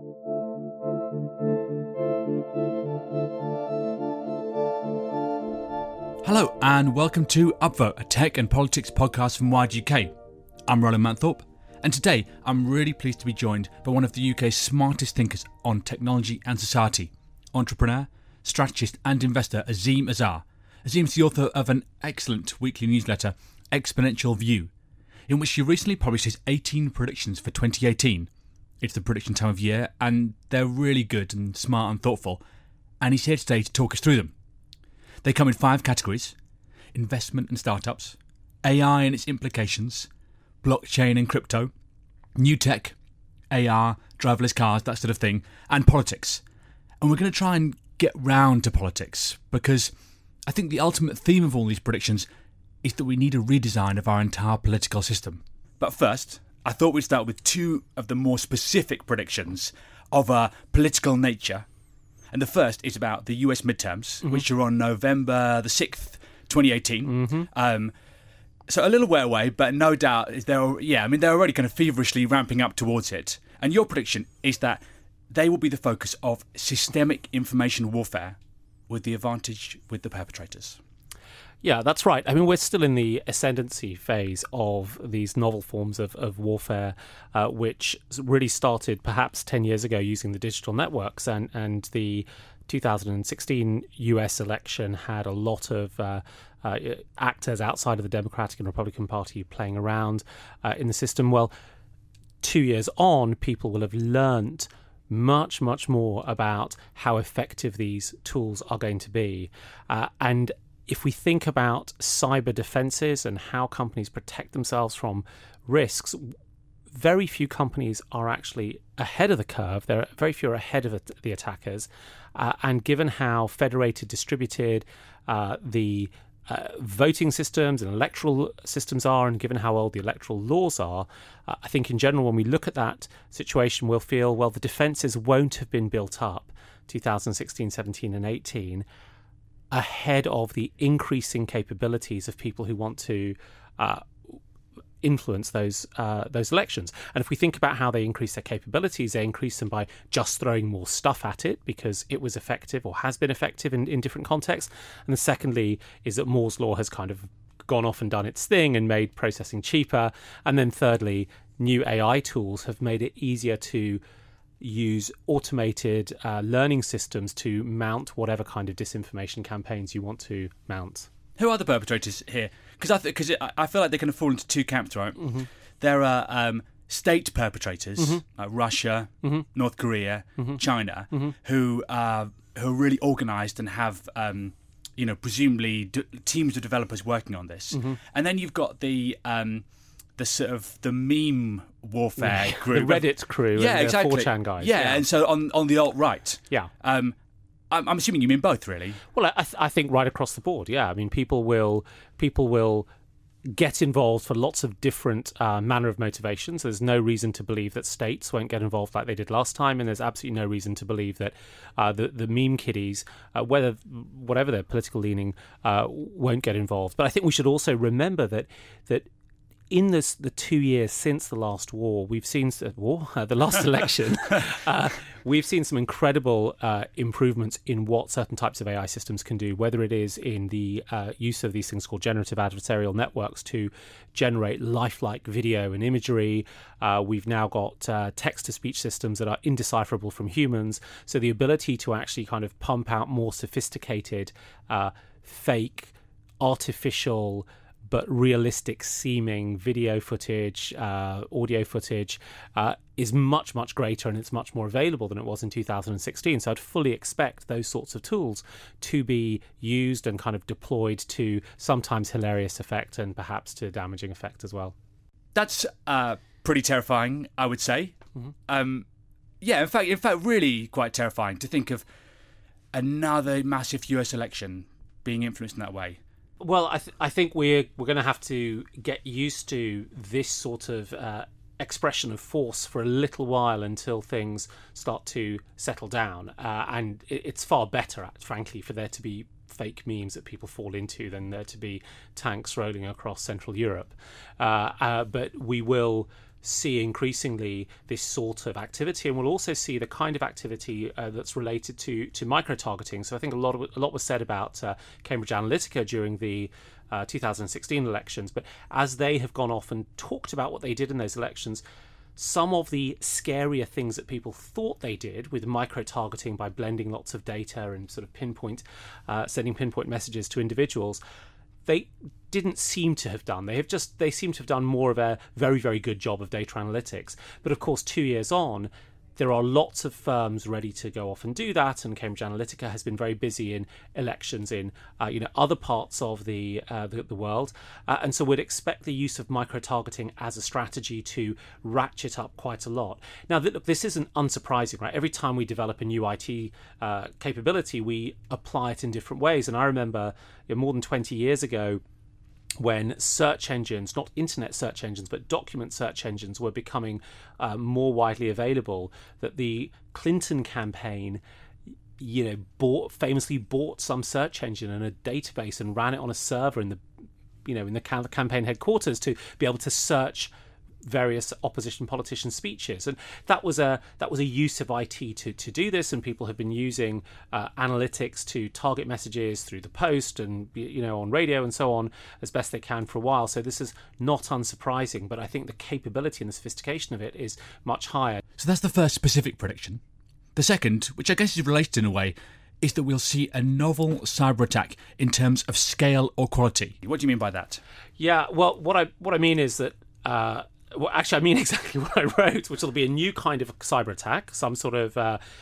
Hello and welcome to Upvote, a tech and politics podcast from Wired UK. I'm Roland Manthorpe, and today I'm really pleased to be joined by one of the UK's smartest thinkers on technology and society, entrepreneur, strategist and investor Azeem Azhar. Azeem's the author of an excellent weekly newsletter, Exponential View, in which she recently published his 18 predictions for 2018. It's the prediction time of year, and they're really good and smart and thoughtful, and he's here today to talk us through them. They come in 5 categories: investment and startups, AI and its implications, blockchain and crypto, new tech, AR, driverless cars, that sort of thing, and politics. And we're going to try and get round to politics, because I think the ultimate theme of all these predictions is that we need a redesign of our entire political system. But first, I thought we'd start with 2 of the more specific predictions of a political nature. And the first is about the US midterms, which are on November the 6th, 2018. So a little way away, but no doubt they're already kind of feverishly ramping up towards it. And your prediction is that they will be the focus of systemic information warfare, with the advantage with the perpetrators. Yeah, that's right. I mean, we're still in the ascendancy phase of these novel forms of warfare, which really started perhaps 10 years ago using the digital networks. And the 2016 US election had a lot of actors outside of the Democratic and Republican Party playing around in the system. Well, 2 years on, people will have learnt much, much more about how effective these tools are going to be. And if we think about cyber defenses and how companies protect themselves from risks, very few companies are actually ahead of the curve. Very few are ahead of the attackers. And given how federated, distributed the voting systems and electoral systems are, and given how old the electoral laws are, I think in general, when we look at that situation, we'll feel, well, the defences won't have been built up 2016, 17 and 18 ahead of the increasing capabilities of people who want to influence those elections. And if we think about how they increase their capabilities, they increase them by just throwing more stuff at it because it was effective or has been effective in different contexts. And then secondly is that Moore's Law has kind of gone off and done its thing and made processing cheaper. And then thirdly, new AI tools have made it easier to use automated learning systems to mount whatever kind of disinformation campaigns you want to mount. Who are the perpetrators here? Because I feel like they kind of fall into 2 camps, right? There are state perpetrators like Russia, North Korea, China, who are really organised and have presumably teams of developers working on this. And then you've got the sort of the meme warfare crew, the Reddit crew, yeah, and exactly. the 4chan guys, and so on the alt-right, I'm assuming you mean both, really. Well, I think right across the board, yeah. I mean, people will get involved for lots of different manner of motivations. There's no reason to believe that states won't get involved like they did last time, and there's absolutely no reason to believe that the meme kiddies, whatever their political leaning, won't get involved. But I think we should also remember that in the 2 years since the last war, we've seen the last election, we've seen some incredible improvements in what certain types of AI systems can do, whether it is in the use of these things called generative adversarial networks to generate lifelike video and imagery. We've now got text-to-speech systems that are indecipherable from humans. So the ability to actually kind of pump out more sophisticated, fake, artificial, but realistic seeming video footage, audio footage is much, much greater, and it's much more available than it was in 2016. So I'd fully expect those sorts of tools to be used and kind of deployed to sometimes hilarious effect and perhaps to damaging effect as well. That's pretty terrifying, I would say. In fact, really quite terrifying to think of another massive US election being influenced in that way. Well, I think we're going to have to get used to this sort of expression of force for a little while until things start to settle down. And it's far better, frankly, for there to be fake memes that people fall into than there to be tanks rolling across Central Europe. But we will see increasingly this sort of activity, and we'll also see the kind of activity that's related to micro-targeting. So I think a lot was said about Cambridge Analytica during the 2016 elections, but as they have gone off and talked about what they did in those elections, some of the scarier things that people thought they did with micro-targeting by blending lots of data and sort of sending pinpoint messages to individuals, they didn't seem to have done. They seem to have done more of a very, very good job of data analytics. But of course, 2 years on, there are lots of firms ready to go off and do that, and Cambridge Analytica has been very busy in elections in other parts of the world, and so we'd expect the use of micro-targeting as a strategy to ratchet up quite a lot. Now, look, this isn't unsurprising, right? Every time we develop a new IT capability, we apply it in different ways, and I remember more than 20 years ago, when search engines, not internet search engines, but document search engines were becoming more widely available, that the Clinton campaign, famously bought some search engine and a database and ran it on a server in the campaign headquarters to be able to search various opposition politicians' speeches, and that was a use of IT to do this, and people have been using analytics to target messages through the post and on radio and so on as best they can for a while. So this is not unsurprising, but I think the capability and the sophistication of it is much higher. So that's the first specific prediction. The second, which I guess is related in a way, is that we'll see a novel cyber attack in terms of scale or quality. What do you mean by that? Yeah, well, what I mean is that. Well, actually, I mean exactly what I wrote, which will be a new kind of cyber attack, some sort of,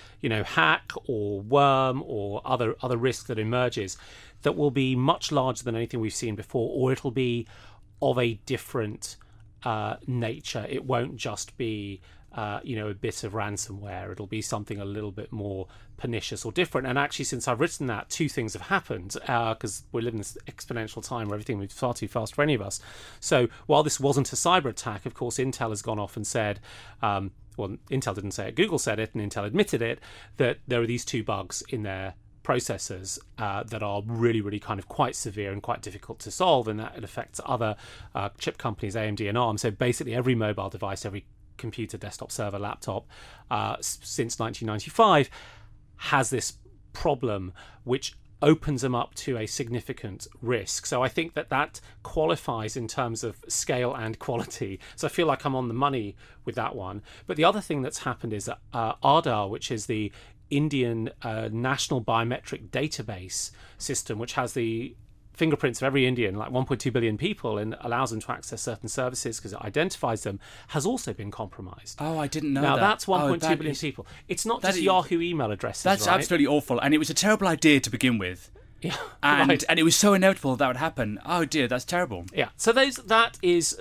hack or worm or other risk that emerges that will be much larger than anything we've seen before, or it'll be of a different nature. It won't just be, a bit of ransomware. It'll be something a little bit more pernicious or different. And actually, since I've written that, two things have happened, because we live in this exponential time where everything moves far too fast for any of us. So while this wasn't a cyber attack, of course, Intel has gone off and said, well, Intel didn't say it, Google said it, and Intel admitted it, that there are these two bugs in their processors that are really, really kind of quite severe and quite difficult to solve, and that it affects other chip companies, AMD and ARM. So basically every mobile device, every computer, desktop, server, laptop since 1995 has this problem, which opens them up to a significant risk. So I think that qualifies in terms of scale and quality. So I feel like I'm on the money with that one. But the other thing that's happened is that Aadhaar, which is the Indian national biometric database system, which has the fingerprints of every Indian, like 1.2 billion people, and allows them to access certain services because it identifies them, has also been compromised. Oh, I didn't know that. Now, that's 1.2 billion is, people. It's not just Yahoo email addresses, That's right? absolutely awful, and it was a terrible idea to begin with. Yeah, and right. And it was so inevitable that would happen. Oh dear, that's terrible. Yeah, so that is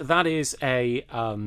a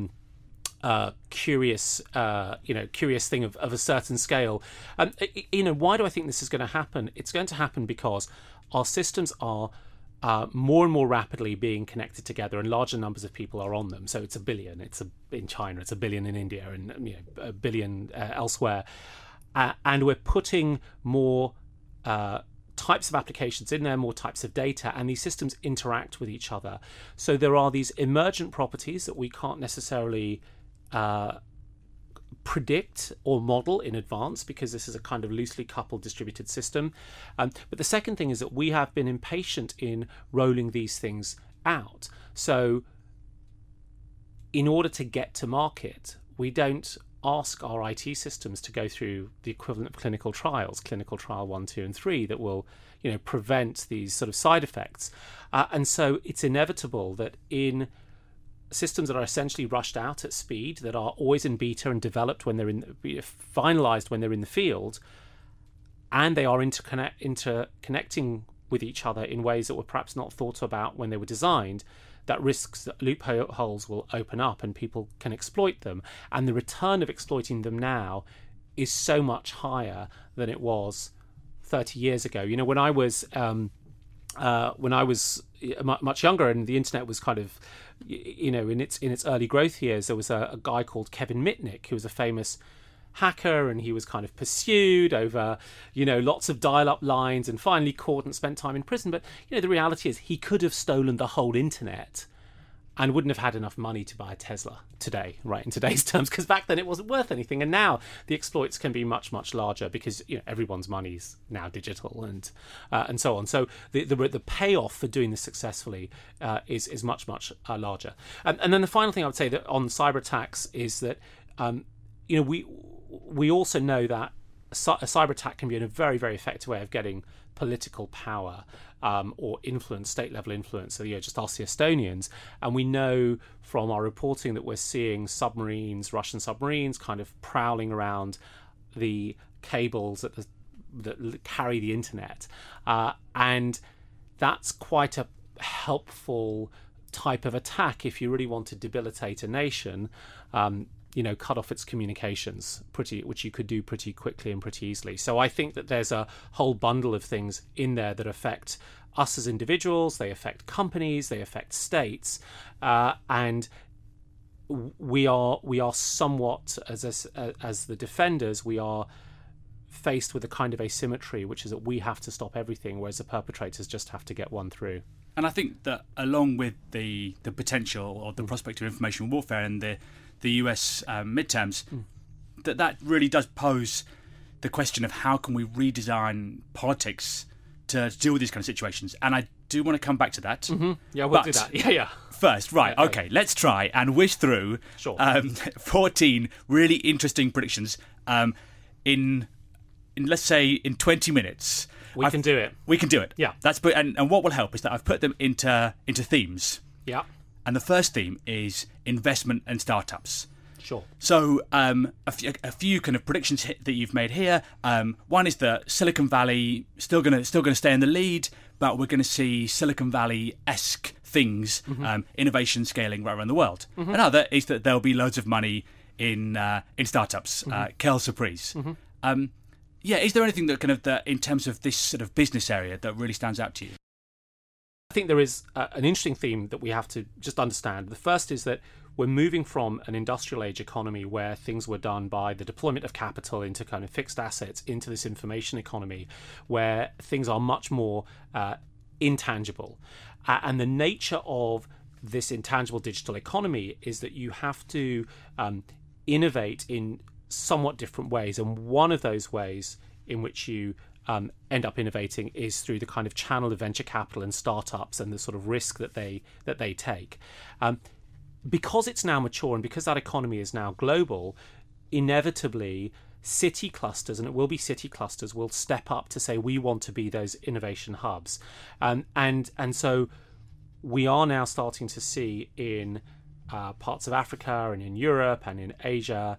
curious thing of a certain scale. Why do I think this is going to happen? It's going to happen because our systems are more and more rapidly being connected together, and larger numbers of people are on them. So it's a billion. In China, it's a billion in India, and a billion elsewhere. And we're putting more types of applications in there, more types of data, and these systems interact with each other. So there are these emergent properties that we can't necessarily predict or model in advance, because this is a kind of loosely coupled distributed system. But the second thing is that we have been impatient in rolling these things out. So in order to get to market, we don't ask our IT systems to go through the equivalent of clinical trials, clinical trial 1, 2, and 3, that will prevent these sort of side effects. And so it's inevitable that in systems that are essentially rushed out at speed, that are always in beta and developed when they're finalized when they're in the field, and they are interconnecting with each other in ways that were perhaps not thought about when they were designed, that risks, that loopholes will open up and people can exploit them. And the return of exploiting them now is so much higher than it was 30 years ago. When I was much younger and the internet was kind of in its early growth years, there was a guy called Kevin Mitnick, who was a famous hacker, and he was kind of pursued over lots of dial-up lines and finally caught and spent time in prison. But the reality is he could have stolen the whole internet and wouldn't have had enough money to buy a Tesla today, right, in today's terms, because back then it wasn't worth anything. And now the exploits can be much, much larger because everyone's money's now digital and so on. So the payoff for doing this successfully is much, much larger. And then the final thing I would say that on cyber attacks is that we also know that a cyber attack can be a very, very effective way of getting political power or influence, state-level influence. So, just ask the Estonians. And we know from our reporting that we're seeing Russian submarines, kind of prowling around the cables that carry the internet. And that's quite a helpful type of attack if you really want to debilitate a nation. Cut off its communications, which you could do pretty quickly and pretty easily. So I think that there's a whole bundle of things in there that affect us as individuals, they affect companies, they affect states, and we are somewhat, as the defenders, we are faced with a kind of asymmetry, which is that we have to stop everything, whereas the perpetrators just have to get one through. And I think that along with the potential or the prospect of information warfare and the US midterms, that really does pose the question of how can we redesign politics to deal with these kind of situations. And I do want to come back to that. Mm-hmm. Yeah, we'll do that. Yeah. First, right, okay, let's try and whiz through 14 really interesting predictions in let's say, in 20 minutes. We can do it. We can do it. Yeah. And what will help is that I've put them into themes. Yeah. And the first theme is investment and startups. Sure. So a few kind of predictions that you've made here. One is that Silicon Valley still going to stay in the lead, but we're going to see Silicon Valley-esque things, innovation scaling right around the world. Another is that there'll be loads of money in startups. Quelle surprise. Is there anything that in terms of this sort of business area that really stands out to you? I think there is an interesting theme that we have to just understand. The first is that we're moving from an industrial age economy where things were done by the deployment of capital into kind of fixed assets into this information economy where things are much more intangible. And the nature of this intangible digital economy is that you have to innovate in somewhat different ways. And one of those ways in which you end up innovating is through the kind of channel of venture capital and startups and the sort of risk that they take. Because it's now mature and because that economy is now global, inevitably city clusters, and it will be city clusters, will step up to say we want to be those innovation hubs. And so we are now starting to see in parts of Africa and in Europe and in Asia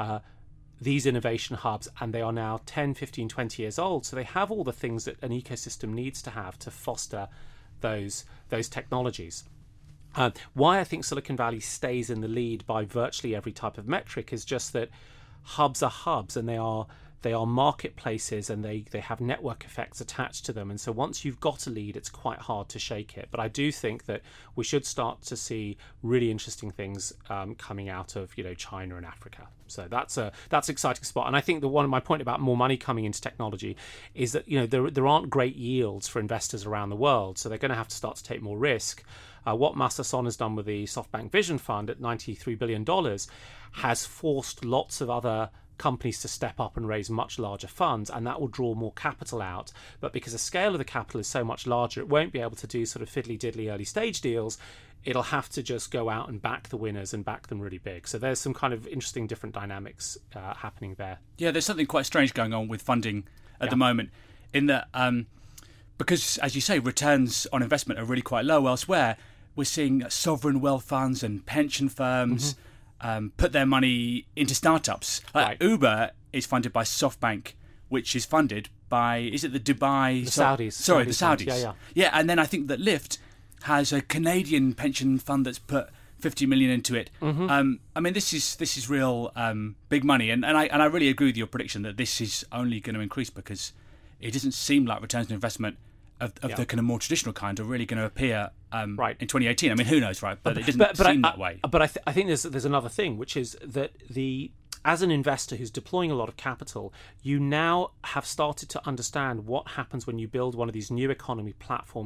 these innovation hubs, and they are now 10, 15, 20 years old. So they have all the things that an ecosystem needs to have to foster those technologies. Why I think Silicon Valley stays in the lead by virtually every type of metric is just that hubs are hubs, and they are marketplaces, and they have network effects attached to them. And so once you've got a lead, it's quite hard to shake it. But I do think that we should start to see really interesting things coming out of China and Africa. So that's an exciting spot. And I think my point about more money coming into technology is that there aren't great yields for investors around the world, so they're going to have to start to take more risk. What Masa Son has done with the SoftBank Vision Fund at $93 billion has forced lots of other companies to step up and raise much larger funds, and that will draw more capital out. But because the scale of the capital is so much larger, it won't be able to do sort of fiddly-diddly early stage deals. It'll have to just go out and back the winners and back them really big. So there's some kind of interesting different dynamics happening there. Yeah, there's something quite strange going on with funding at the moment in that because, as you say, returns on investment are really quite low elsewhere. We're seeing sovereign wealth funds and pension firms put their money into startups. Right. Uber is funded by SoftBank, which is funded by, is it the Dubai... The Saudis. Sorry, the Saudis. Yeah. Yeah, and then I think that Lyft has a Canadian pension fund that's put 50 million into it. I mean, this is real big money, and I really agree with your prediction that this is only going to increase because it doesn't seem like returns on investment of the kind of more traditional kind are really going to appear in 2018. I mean, who knows, right? But it doesn't seem that way. But I think there's another thing, which is that as an investor who's deploying a lot of capital, you now have started to understand what happens when you build one of these new economy platform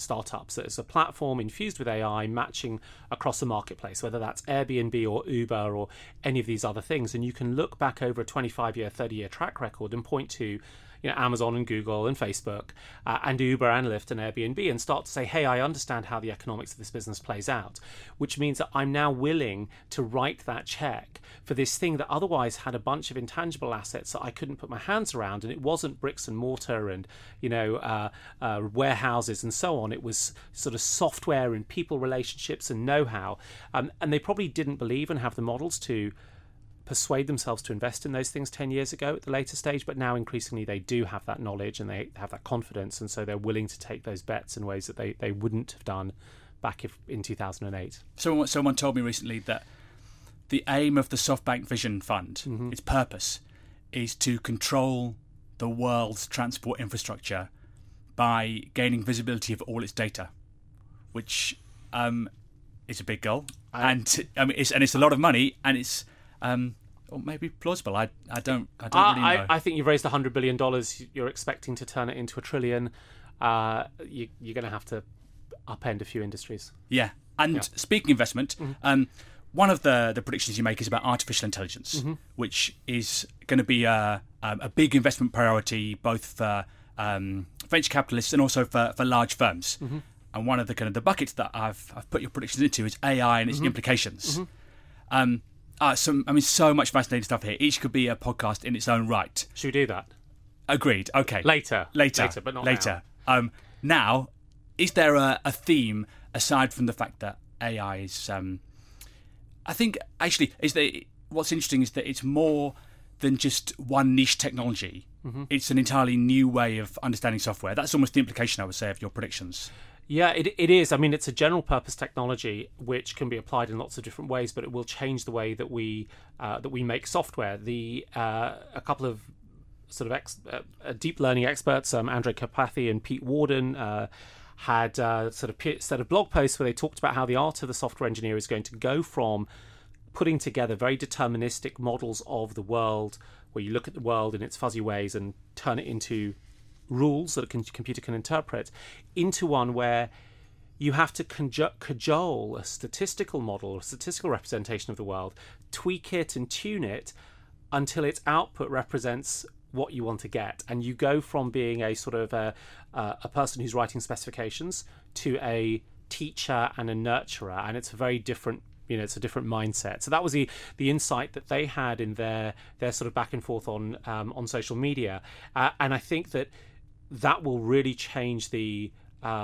startups. It's a platform infused with AI matching across the marketplace, whether that's Airbnb or Uber or any of these other things. And you can look back over a 25-year, 30-year track record and point to Amazon and Google and Facebook and Uber and Lyft and Airbnb and start to say, hey, I understand how the economics of this business plays out, which means that I'm now willing to write that check for this thing that otherwise had a bunch of intangible assets that I couldn't put my hands around, and it wasn't bricks and mortar and warehouses and so on. It was sort of software and people relationships and know-how, and they probably didn't believe and have the models to persuade themselves to invest in those things 10 years ago at the later stage, but now increasingly they do have that knowledge and they have that confidence, and so they're willing to take those bets in ways that they wouldn't have done back in 2008. Someone told me recently that the aim of the SoftBank Vision Fund, its purpose, is to control the world's transport infrastructure by gaining visibility of all its data, which is a big goal, and it's a lot of money, and it's or maybe plausible. I don't really know. I think you've raised $100 billion. You're expecting to turn it into $1 trillion. You're going to have to upend a few industries. Yeah. And speaking investment, one of the predictions you make is about artificial intelligence, which is going to be a big investment priority both for venture capitalists and also for large firms. And one of the kind of the buckets that I've put your predictions into is AI and its implications. So much fascinating stuff here. Each could be a podcast in its own right. Should we do that? Agreed. Okay. Later, but not later. Now, is there a theme aside from the fact that AI is? I think actually what's interesting is that it's more than just one niche technology. It's an entirely new way of understanding software. That's almost the implication, I would say, of your predictions. Yeah, it is. I mean, it's a general purpose technology which can be applied in lots of different ways, but it will change the way that we make software. A couple of sort of deep learning experts, Andrej Karpathy and Pete Warden, had a set of blog posts where they talked about how the art of the software engineer is going to go from putting together very deterministic models of the world, where you look at the world in its fuzzy ways and turn it into rules that a computer can interpret, into one where you have to cajole a statistical model, a statistical representation of the world, tweak it and tune it until its output represents what you want to get. And you go from being a sort of a person who's writing specifications to a teacher and a nurturer, and it's a very different it's a different mindset. So that was the insight that they had in their sort of back and forth on social media, and I think that will really change the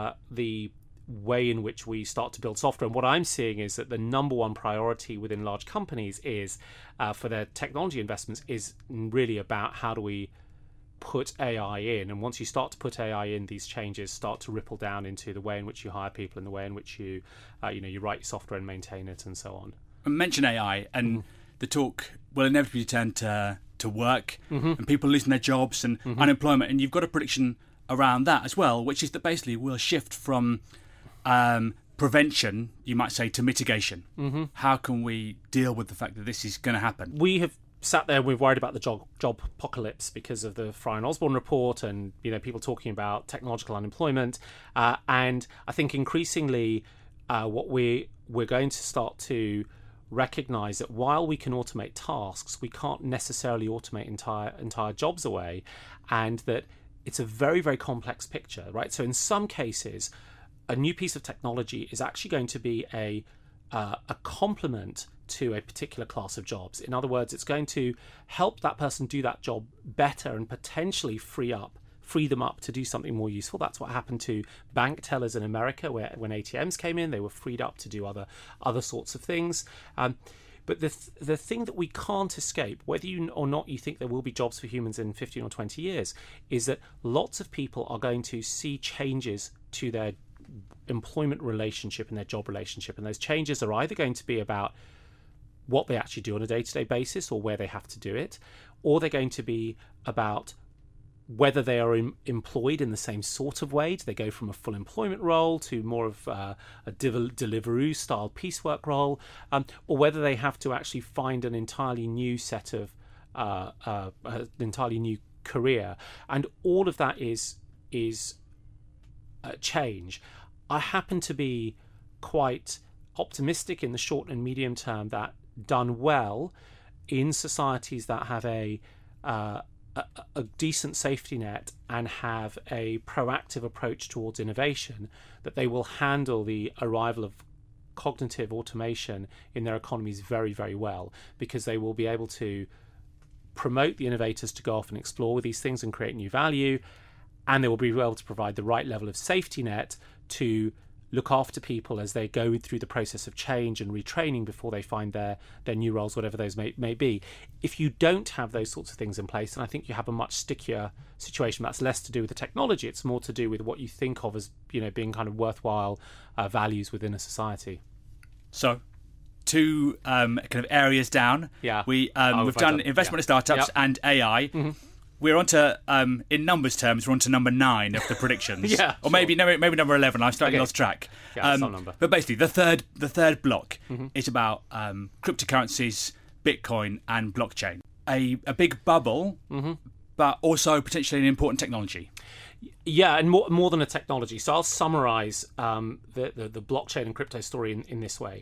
way in which we start to build software. And what I'm seeing is that the number one priority within large companies is for their technology investments is really about how do we put AI in. And once you start to put AI in, these changes start to ripple down into the way in which you hire people and the way in which you you write your software and maintain it and so on. Mention AI and the talk will inevitably turn to work and people losing their jobs and unemployment, and you've got a prediction around that as well, which is that basically we'll shift from prevention, you might say, to mitigation. How can we deal with the fact that this is going to happen? We have sat there, we've worried about the job apocalypse because of the Frye and Osborne report and people talking about technological unemployment, and I think increasingly what we're going to start to recognize that while we can automate tasks, we can't necessarily automate entire jobs away, and that it's a very, very complex picture, right? So in some cases, a new piece of technology is actually going to be a complement to a particular class of jobs. In other words, it's going to help that person do that job better and potentially free them up to do something more useful. That's what happened to bank tellers in America, where when ATMs came in, they were freed up to do other sorts of things. But the thing that we can't escape, whether you or not you think there will be jobs for humans in 15 or 20 years, is that lots of people are going to see changes to their employment relationship and their job relationship. And those changes are either going to be about what they actually do on a day-to-day basis or where they have to do it, or they're going to be about whether they are employed in the same sort of way. Do they go from a full employment role to more of a Deliveroo-style piecework role, or whether they have to actually find an entirely new set of an entirely new career. And all of that is change. I happen to be quite optimistic in the short and medium term that, done well in societies that have a decent safety net and have a proactive approach towards innovation, that they will handle the arrival of cognitive automation in their economies very, very well, because they will be able to promote the innovators to go off and explore with these things and create new value, and they will be able to provide the right level of safety net to look after people as they go through the process of change and retraining before they find their new roles, whatever those may be. If you don't have those sorts of things in place, then I think you have a much stickier situation. That's less to do with the technology. It's more to do with what you think of as, being kind of worthwhile values within a society. So, two kind of areas down. Yeah. We've done investment in startups and AI. Mm-hmm. We're on to, in numbers terms, we're on to number 9 of the predictions. Or maybe number 11. I've slightly lost track. Yeah, some number. But basically, the third block is about cryptocurrencies, Bitcoin, and blockchain. A big bubble, but also potentially an important technology. Yeah, and more than a technology. So I'll summarise the blockchain and crypto story in this way.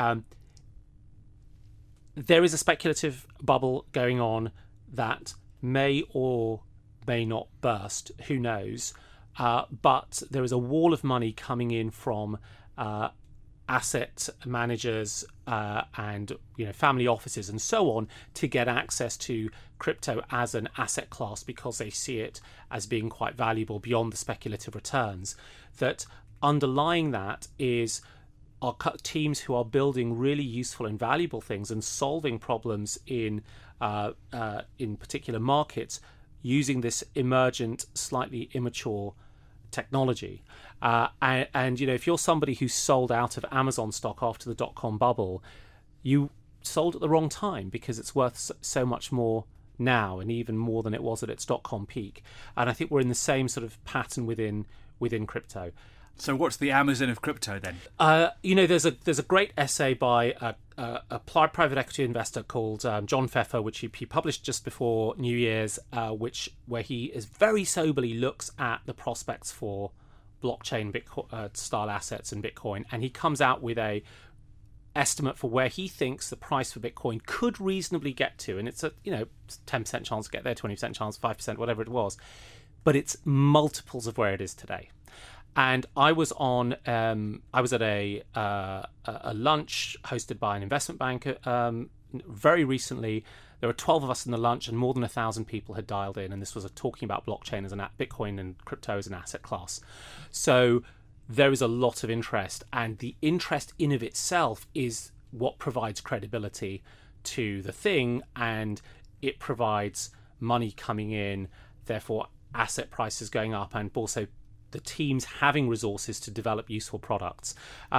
There is a speculative bubble going on that may or may not burst, who knows, but there is a wall of money coming in from asset managers and family offices and so on to get access to crypto as an asset class, because they see it as being quite valuable beyond the speculative returns. That underlying that are teams who are building really useful and valuable things and solving problems in particular markets using this emergent, slightly immature technology. And if you're somebody who sold out of Amazon stock after the dot-com bubble, you sold at the wrong time, because it's worth so much more now, and even more than it was at its dot-com peak. And I think we're in the same sort of pattern within crypto. So what's the Amazon of crypto then? There's a great essay by a private equity investor called John Pfeffer, which he published just before New Year's, where he is very soberly looks at the prospects for blockchain style assets and Bitcoin, and he comes out with a estimate for where he thinks the price for Bitcoin could reasonably get to, and it's a 10% chance to get there, 20% chance, 5%, whatever it was, but it's multiples of where it is today. And I was at a lunch hosted by an investment banker very recently. There were 12 of us in the lunch, and more than 1,000 people had dialed in. And this was talking about blockchain as Bitcoin and crypto as an asset class. So there is a lot of interest, and the interest in of itself is what provides credibility to the thing, and it provides money coming in, therefore asset prices going up, and also the teams having resources to develop useful products.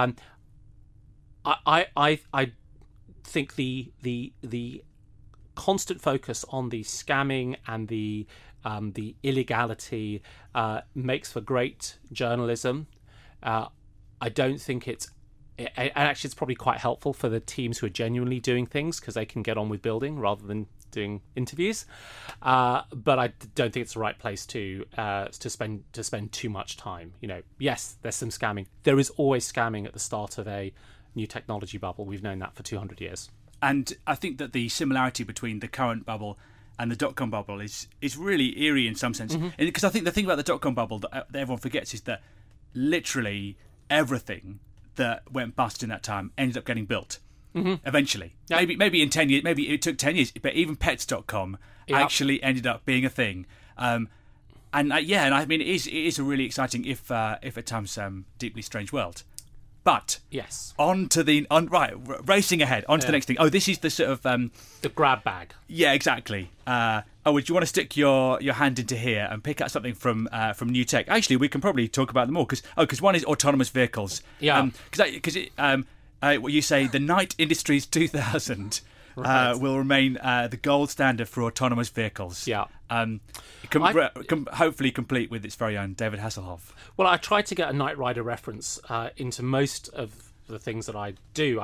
I think the constant focus on the scamming and the illegality makes for great journalism. I don't think actually it's probably quite helpful for the teams who are genuinely doing things, because they can get on with building rather than doing interviews, but I don't think it's the right place to spend too much time. Yes, there's some scamming. There is always scamming at the start of a new technology bubble. We've known that for 200 years. And I think that the similarity between the current bubble and the dot-com bubble is really eerie in some sense. Because I think the thing about the dot-com bubble that everyone forgets is that literally everything that went bust in that time ended up getting built. Eventually, maybe in 10 years, maybe it took 10 years, but even pets.com actually ended up being a thing. And I mean, it is a really exciting, if at times deeply strange world. But yes, racing ahead onto the next thing. Oh, this is the sort of the grab bag. Yeah, exactly. Would you want to stick your hand into here and pick out something from new tech? Actually, we can probably talk about them all, because one is autonomous vehicles. Yeah, because what you say, the Knight Industries 2000 will remain the gold standard for autonomous vehicles. Yeah. Hopefully complete with its very own David Hasselhoff. Well, I tried to get a Knight Rider reference into most of the things that I do.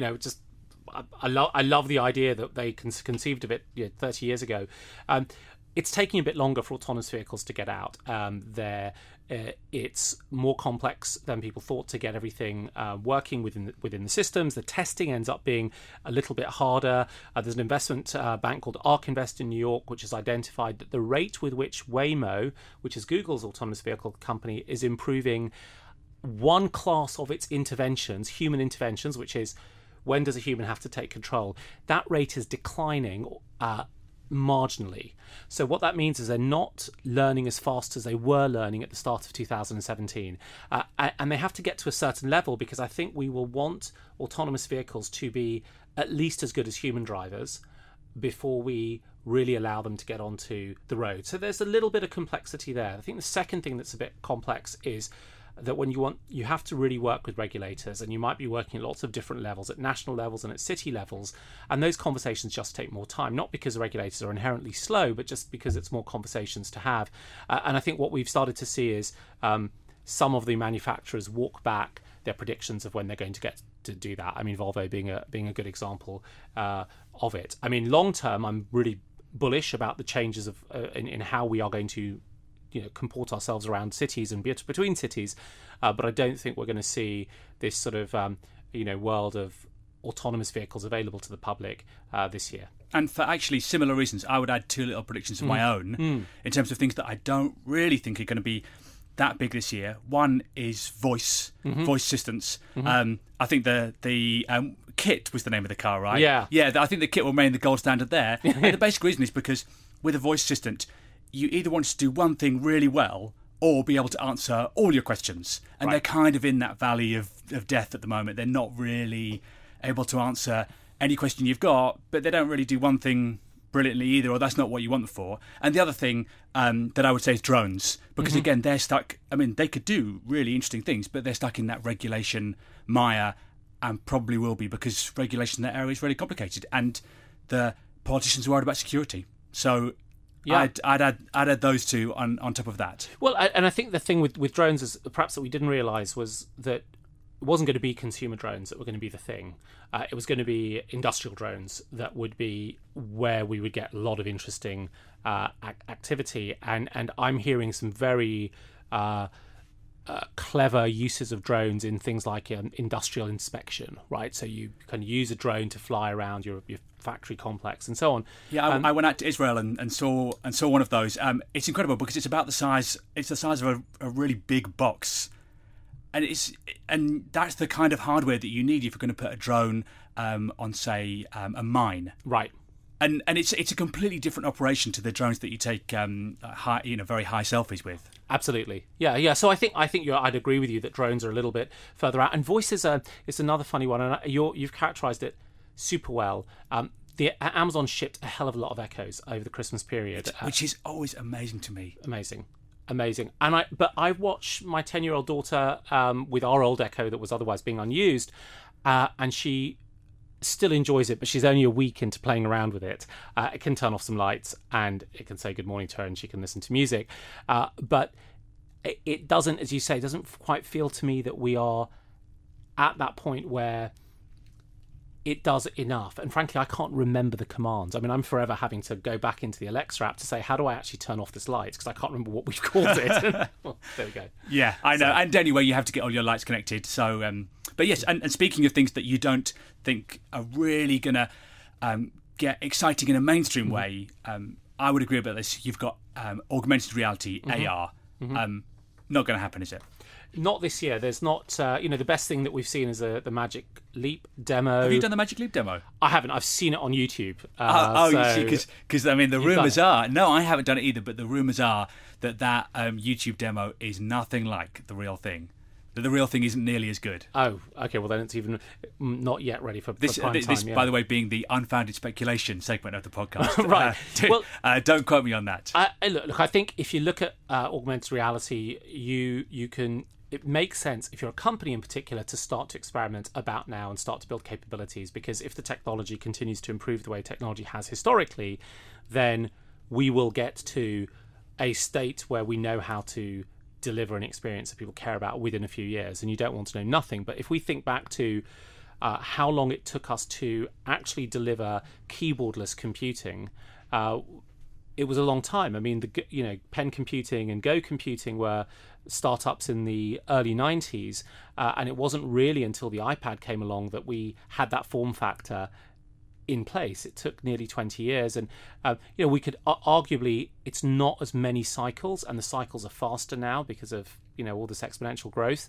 I love the idea that they conceived of it 30 years ago. it's taking a bit longer for autonomous vehicles to get out. It's more complex than people thought to get everything working within the systems. The testing ends up being a little bit harder. There's an investment bank called ARK Invest in New York, which has identified that the rate with which Waymo, which is Google's autonomous vehicle company, is improving one class of its interventions, human interventions, which is when does a human have to take control, that rate is declining marginally. So what that means is they're not learning as fast as they were learning at the start of 2017. And they have to get to a certain level, because I think we will want autonomous vehicles to be at least as good as human drivers before we really allow them to get onto the road. So there's a little bit of complexity there. I think the second thing that's a bit complex is that when you have to really work with regulators, and you might be working at lots of different levels, at national levels and at city levels, and those conversations just take more time, not because the regulators are inherently slow, but just because it's more conversations to have. And I think what we've started to see is some of the manufacturers walk back their predictions of when they're going to get to do that. I mean, Volvo being a good example of it. I mean, long term, I'm really bullish about the changes of in how we are going to comport ourselves around cities and between cities, but I don't think we're going to see this sort of world of autonomous vehicles available to the public this year. And for actually similar reasons, I would add two little predictions of my own in terms of things that I don't really think are going to be that big this year. One is voice assistance. I think the Kit was the name of the car, right? Yeah. I think the Kit will remain the gold standard there. And the basic reason is because with a voice assistant, you either want to do one thing really well or be able to answer all your questions. And They're kind of in that valley of death at the moment. They're not really able to answer any question you've got, but they don't really do one thing brilliantly either, or that's not what you want them for. And the other thing that I would say is drones, because again, they're stuck. I mean, they could do really interesting things, but they're stuck in that regulation mire, and probably will be, because regulation in that area is really complicated, and the politicians are worried about security. So yeah, I'd add those two on top of that. Well, and I think the thing with drones is perhaps that we didn't realise was that it wasn't going to be consumer drones that were going to be the thing. It was going to be industrial drones that would be where we would get a lot of interesting activity. And I'm hearing some very clever uses of drones in things like industrial inspection, right? So you can use a drone to fly around your factory complex and so on. Yeah, I went out to Israel and saw one of those. It's incredible because it's about the size. It's the size of a really big box, and that's the kind of hardware that you need if you're going to put a drone on, say, a mine. Right. And it's a completely different operation to the drones that you take very high selfies with. Absolutely, yeah. So I think I'd agree with you that drones are a little bit further out, and voice is another funny one, and you've characterised it super well. Amazon shipped a hell of a lot of Echoes over the Christmas period, which is always amazing to me. Amazing. And I watched my 10-year-old daughter with our old Echo that was otherwise being unused, and she still enjoys it, but she's only a week into playing around with it. It can turn off some lights and it can say good morning to her, and she can listen to music. But it doesn't, as you say, doesn't quite feel to me that we are at that point where it does enough. And frankly, I can't remember the commands. I mean, I'm forever having to go back into the Alexa app to say, how do I actually turn off this light? Because I can't remember what we've called it. Well, there we go. Yeah, I know. And anyway, you have to get all your lights connected. So, but yes, and speaking of things that you don't think are really going to get exciting in a mainstream way, I would agree about this. You've got augmented reality, AR. Not going to happen, is it? Not this year. There's not, the best thing that we've seen is the Magic Leap demo. Have you done the Magic Leap demo? I haven't. I've seen it on YouTube. You see, because I mean, the rumours are... No, I haven't done it either, but the rumours are that YouTube demo is nothing like the real thing. That the real thing isn't nearly as good. Oh, okay. Well, then it's even not yet ready for prime time. This, by the way, being the unfounded speculation segment of the podcast. Right. Don't quote me on that. Look, I think if you look at augmented reality, you can... It makes sense, if you're a company in particular, to start to experiment about now and start to build capabilities, because if the technology continues to improve the way technology has historically, then we will get to a state where we know how to deliver an experience that people care about within a few years, and you don't want to know nothing. But if we think back to how long it took us to actually deliver keyboardless computing, it was a long time. I mean, Pen Computing and Go Computing were startups in the early 90s, and it wasn't really until the iPad came along that we had that form factor in place. It took nearly 20 years, and we could arguably, it's not as many cycles, and the cycles are faster now because of all this exponential growth.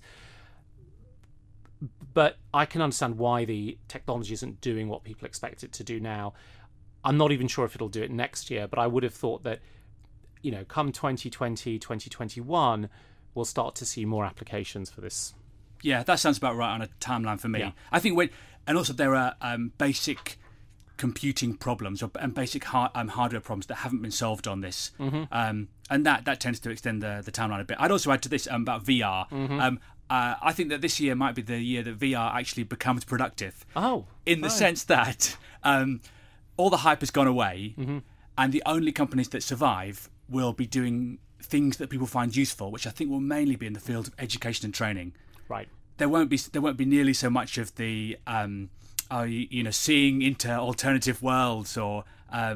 But I can understand why the technology isn't doing what people expect it to do now. I'm not even sure if it'll do it next year, but I would have thought that, come 2020, 2021, we'll start to see more applications for this. Yeah, that sounds about right on a timeline for me. Yeah. I think and also there are basic computing problems and basic hardware problems that haven't been solved on this. And that tends to extend the timeline a bit. I'd also add to this about VR. I think that this year might be the year that VR actually becomes productive. In the sense that all the hype has gone away, and the only companies that survive will be doing things that people find useful, which I think will mainly be in the field of education and training. Right. There won't be nearly so much of the seeing into alternative worlds or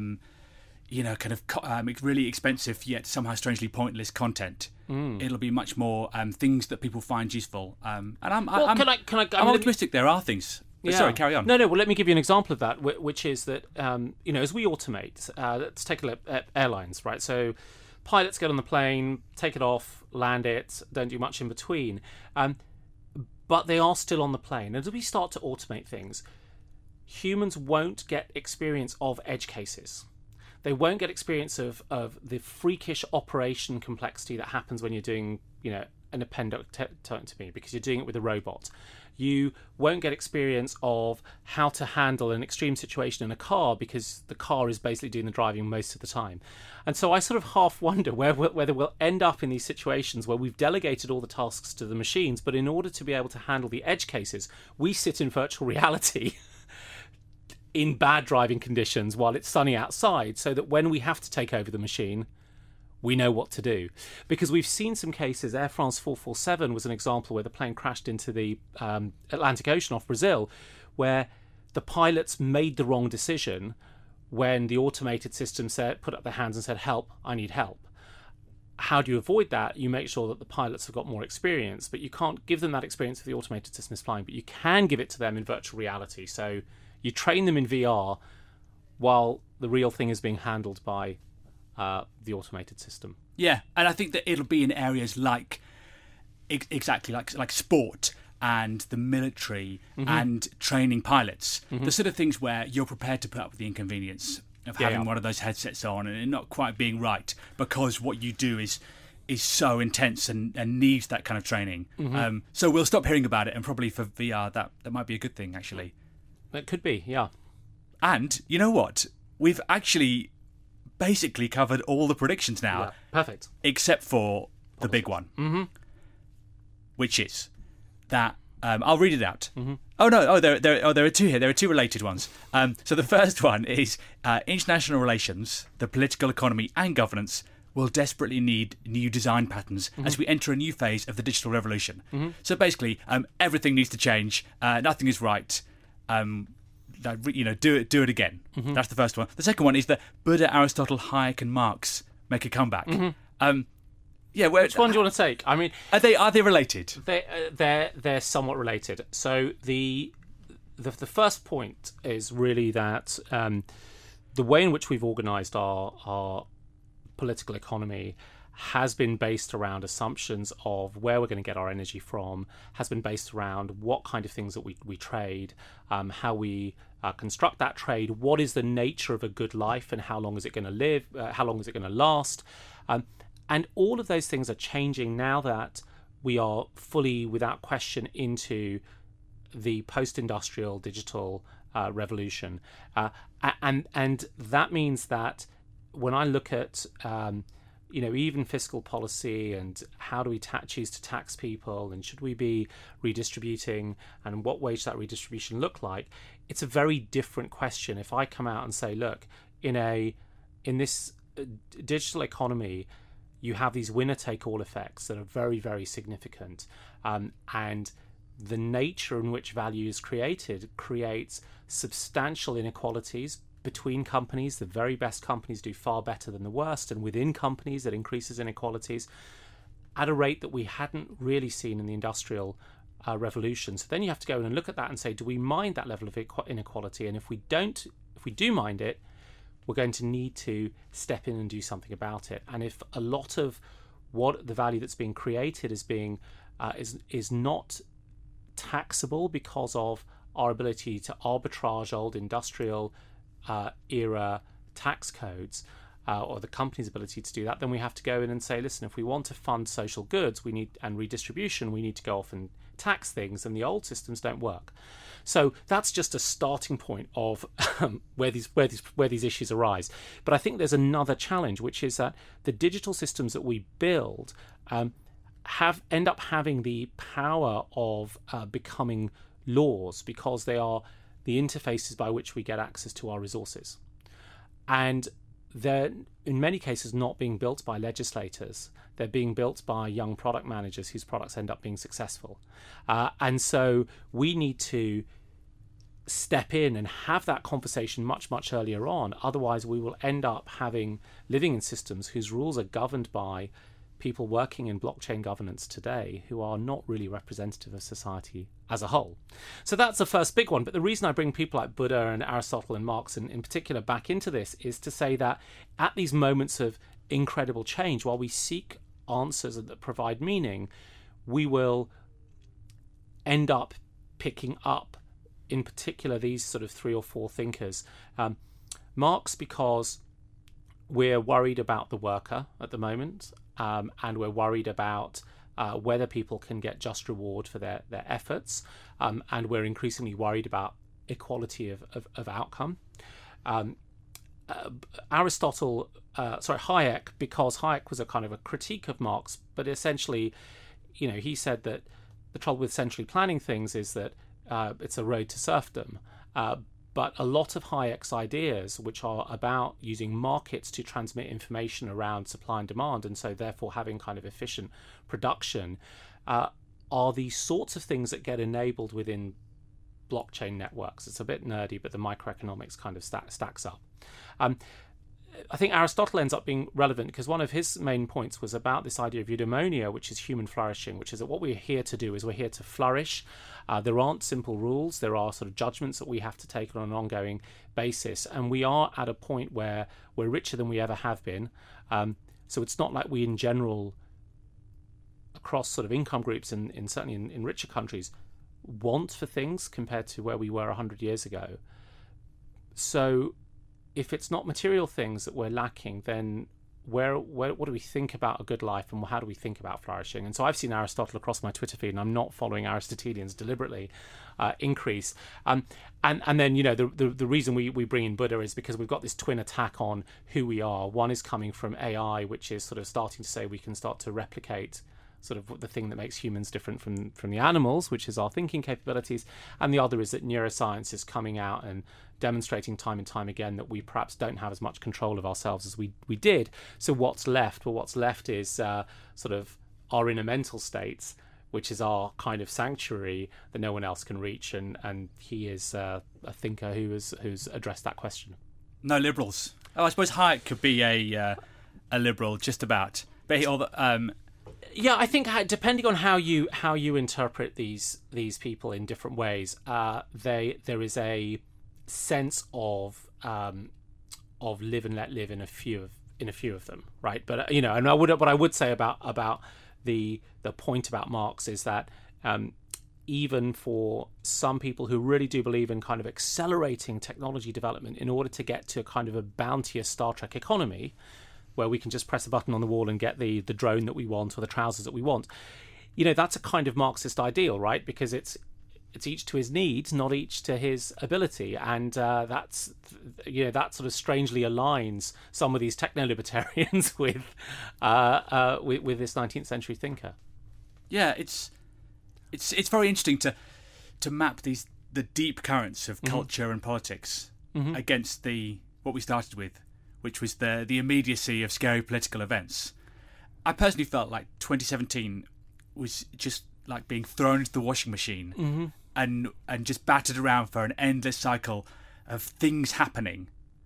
really expensive yet somehow strangely pointless content. It'll be much more things that people find useful. And I'm optimistic. There are things. Yeah. Sorry, carry on. No. Well, let me give you an example of that, which is that as we automate, let's take a look at airlines, right? So pilots get on the plane, take it off, land it, don't do much in between, but they are still on the plane. And as we start to automate things, humans won't get experience of edge cases. They won't get experience of the freakish operation complexity that happens when you're doing, an appendectomy, because you're doing it with a robot. You won't get experience of how to handle an extreme situation in a car, because the car is basically doing the driving most of the time. And so I sort of half wonder whether we'll end up in these situations where we've delegated all the tasks to the machines, but in order to be able to handle the edge cases, we sit in virtual reality in bad driving conditions while it's sunny outside, so that when we have to take over the machine, we know what to do. Because we've seen some cases. Air France 447 was an example where the plane crashed into the Atlantic Ocean off Brazil, where the pilots made the wrong decision when the automated system put up their hands and said, "Help, I need help." How do you avoid that? You make sure that the pilots have got more experience, but you can't give them that experience if the automated system is flying, but you can give it to them in virtual reality. So you train them in VR while the real thing is being handled by the automated system. Yeah, and I think that it'll be in areas like exactly like sport and the military and training pilots, the sort of things where you're prepared to put up with the inconvenience of having one of those headsets on and it not quite being right, because what you do is so intense and needs that kind of training. So we'll stop hearing about it, and probably for VR that might be a good thing, actually. It could be, yeah. And you know what? We've actually basically covered all the predictions now. Yeah, perfect. Except for the big one, which is that I'll read it out. Oh no! There are two here. There are two related ones. So the first one is international relations, the political economy, and governance will desperately need new design patterns as we enter a new phase of the digital revolution. So basically, everything needs to change. Nothing is right. Do it again. That's the first one. The second one is that Buddha, Aristotle, Hayek, and Marx make a comeback. Which one do you want to take? I mean, are they related? They're somewhat related. So the first point is really that the way in which we've organised our political economy has been based around assumptions of where we're going to get our energy from, has been based around what kind of things that we trade, how we construct that trade, what is the nature of a good life and how long is it going to live, how long is it going to last. And all of those things are changing now that we are fully, without question, into the post-industrial digital revolution. And that means that when I look at even fiscal policy and how do we choose to tax people and should we be redistributing and what way should that redistribution look like, it's a very different question. If I come out and say, look, in this digital economy, you have these winner-take-all effects that are very, very significant, and the nature in which value is created creates substantial inequalities between companies. The very best companies do far better than the worst, and within companies it increases inequalities at a rate that we hadn't really seen in the industrial revolution. So then you have to go in and look at that and say, do we mind that level of inequality? And if we do mind it, we're going to need to step in and do something about it. And if a lot of what the value that's being created is not taxable because of our ability to arbitrage old industrial era tax codes, or the company's ability to do that, then we have to go in and say, listen, if we want to fund social goods and redistribution, we need to go off and tax things, and the old systems don't work. So that's just a starting point of where these issues arise. But I think there's another challenge, which is that the digital systems that we build end up having the power of becoming laws, because they are the interfaces by which we get access to our resources. And they're, in many cases, not being built by legislators. They're being built by young product managers whose products end up being successful. And so we need to step in and have that conversation much, much earlier on. Otherwise, we will end up living in systems whose rules are governed by people working in blockchain governance today who are not really representative of society as a whole. So that's the first big one. But the reason I bring people like Buddha and Aristotle and Marx in particular back into this is to say that at these moments of incredible change, while we seek answers that provide meaning, we will end up picking up, in particular, these sort of 3 or 4 thinkers. Marx, because we're worried about the worker at the moment, and we're worried about whether people can get just reward for their efforts, and we're increasingly worried about equality of outcome. Hayek, because Hayek was a kind of a critique of Marx, but essentially, he said that the trouble with centrally planning things is that it's a road to serfdom. But a lot of Hayek's ideas, which are about using markets to transmit information around supply and demand, and so therefore having kind of efficient production, are these sorts of things that get enabled within blockchain networks. It's a bit nerdy, but the microeconomics kind of stacks up. I think Aristotle ends up being relevant because one of his main points was about this idea of eudaimonia, which is human flourishing, which is that what we're here to do is we're here to flourish. There aren't simple rules. There are sort of judgments that we have to take on an ongoing basis. And we are at a point where we're richer than we ever have been. So it's not like we, in general, across sort of income groups and certainly in richer countries, want for things compared to where we were 100 years ago. So if it's not material things that we're lacking, then what do we think about a good life, and how do we think about flourishing? And so I've seen Aristotle across my Twitter feed, and I'm not following Aristotelians deliberately increase. And then the reason we bring in Buddha is because we've got this twin attack on who we are. One is coming from AI, which is sort of starting to say we can start to replicate sort of the thing that makes humans different from the animals, which is our thinking capabilities. And the other is that neuroscience is coming out and demonstrating time and time again that we perhaps don't have as much control of ourselves as we did. So what's left? Well, what's left is sort of our inner mental states, which is our kind of sanctuary that no one else can reach. And he is a thinker who's addressed that question. No liberals. Oh, I suppose Hayek could be a liberal, just about. But yeah, I think depending on how you interpret these people in different ways, there is a sense of live and let live in a few of them, right? But and what I would say about the point about Marx is that even for some people who really do believe in kind of accelerating technology development in order to get to a kind of a bounteous Star Trek economy, where we can just press a button on the wall and get the drone that we want or the trousers that we want, that's a kind of Marxist ideal, right? Because it's each to his needs, not each to his ability, and that sort of strangely aligns some of these techno-libertarians with this 19th century thinker. Yeah, it's very interesting to map the deep currents of culture and politics against what we started with, which was the immediacy of scary political events. I personally felt like 2017 was just like being thrown into the washing machine and just battered around for an endless cycle of things happening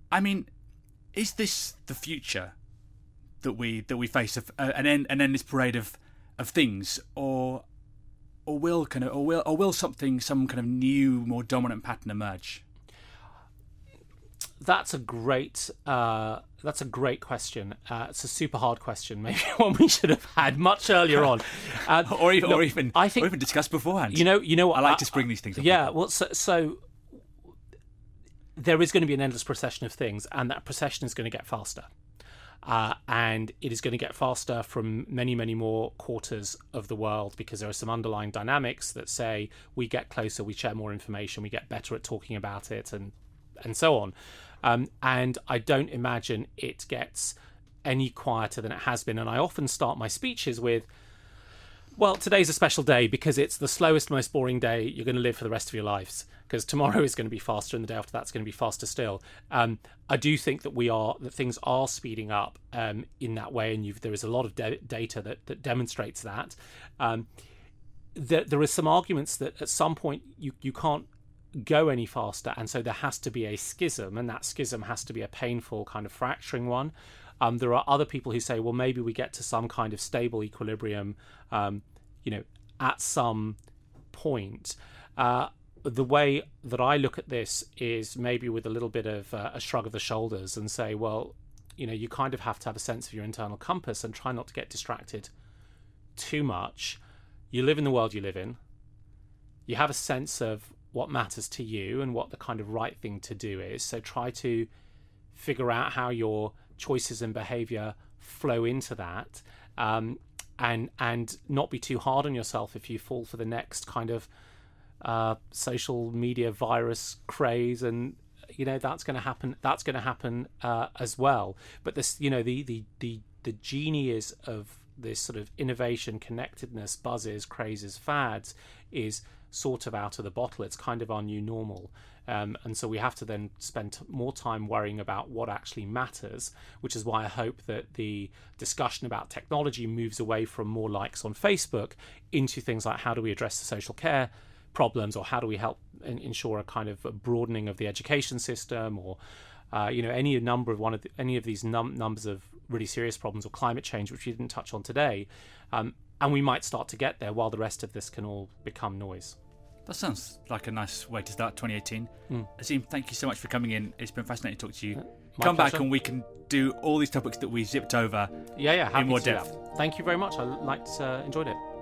I mean, is this the future that we face of an endless parade of things, or will some kind of new, more dominant pattern emerge? That's a great question. It's a super hard question, maybe one we should have had much earlier on, or even discussed beforehand. You know what? I like to spring these things up. Yeah, well, so there is going to be an endless procession of things, and that procession is going to get faster. And it is going to get faster from many, many more quarters of the world, because there are some underlying dynamics that say we get closer, we share more information, we get better at talking about it, and so on. And I don't imagine it gets any quieter than it has been. And I often start my speeches with, well, today's a special day because it's the slowest, most boring day you're going to live for the rest of your lives, because tomorrow is going to be faster and the day after that's going to be faster still. I do think that things are speeding up in that way, and there is a lot of data that demonstrates that. There are some arguments that at some point you can't go any faster, and so there has to be a schism, and that schism has to be a painful kind of fracturing one. There are other people who say, well, maybe we get to some kind of stable equilibrium, at some point. The way that I look at this is maybe with a little bit of a shrug of the shoulders and say, well, you kind of have to have a sense of your internal compass and try not to get distracted too much. You live in the world you live in. You have a sense of what matters to you and what the kind of right thing to do is. So try to figure out how your choices and behavior flow into that, and not be too hard on yourself if you fall for the next kind of social media virus craze, and that's going to happen as well. But this, the genius of this sort of innovation, connectedness, buzzes, crazes, fads is sort of out of the bottle. It's kind of our new normal. And so we have to then spend more time worrying about what actually matters, which is why I hope that the discussion about technology moves away from more likes on Facebook into things like how do we address the social care problems, or how do we help ensure a kind of a broadening of the education system, or any number of any of these numbers of really serious problems, or climate change, which we didn't touch on today. And we might start to get there while the rest of this can all become noise. That sounds like a nice way to start 2018. Azeem, thank you so much for coming in. It's been fascinating to talk to you. Come back and we can do all these topics that we zipped over in more depth. Thank you very much. I enjoyed it.